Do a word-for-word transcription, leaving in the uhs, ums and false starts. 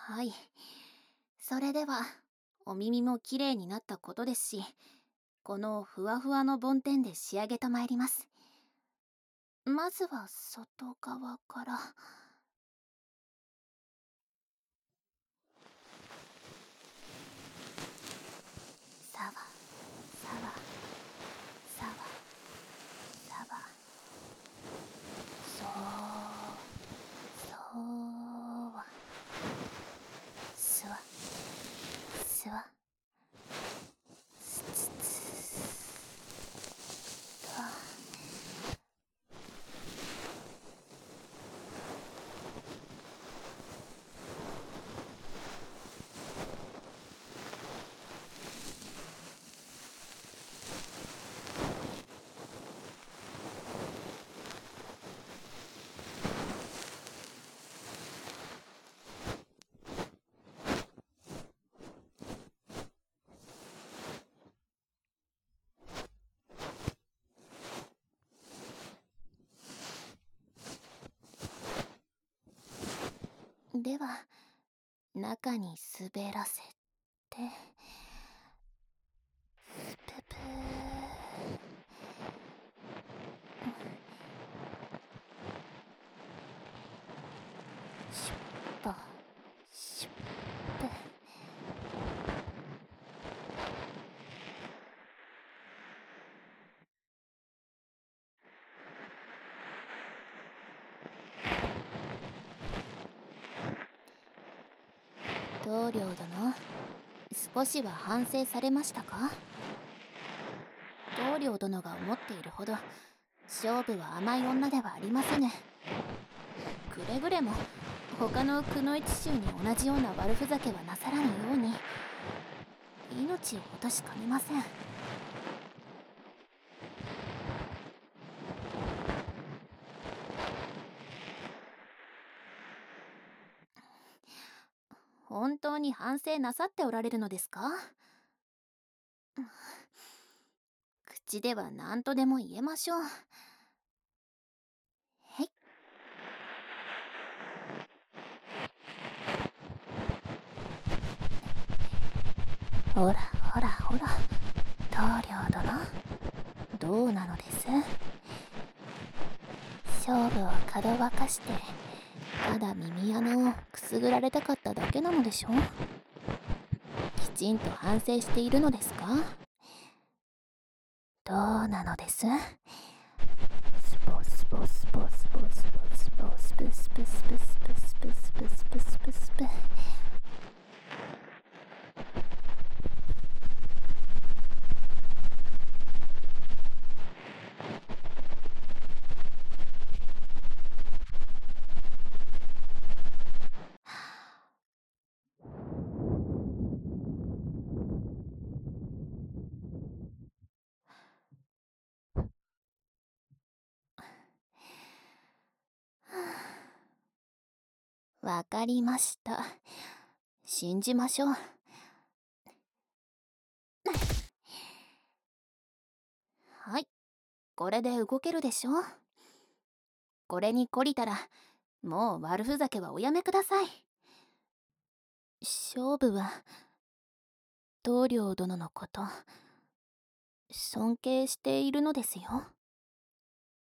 はい。それでは、お耳もきれいになったことですし、このふわふわの梵天で仕上げとまいります。まずは外側から。さわ、さわ、さわ、さわ。そう、そう。すわ、すわ。すつつと。では、中に滑らせて、スププー。しっぽ、しっぷ。棟梁殿、少しは反省されましたか？棟梁殿が思っているほど勝負は甘い女ではありませぬ。くれぐれも他のくの一衆に同じような悪ふざけはなさらぬように。命を落としかねません。本当に反省なさっておられるのですか？口では何とでも言えましょう。へい。ほらほらほら、棟梁殿、どうなのです？勝負をかどわかして、ただ耳穴をくすぐられたかっただけなのでしょ？きちんと反省しているのですか？どうなのです？スポスポスポスポスポスポスプスプスプスプスプスプスプスプスプ。わかりました。信じましょう。はい、これで動けるでしょ。これに懲りたら、もう悪ふざけはおやめください。勝負は棟梁殿のこと尊敬しているのですよ。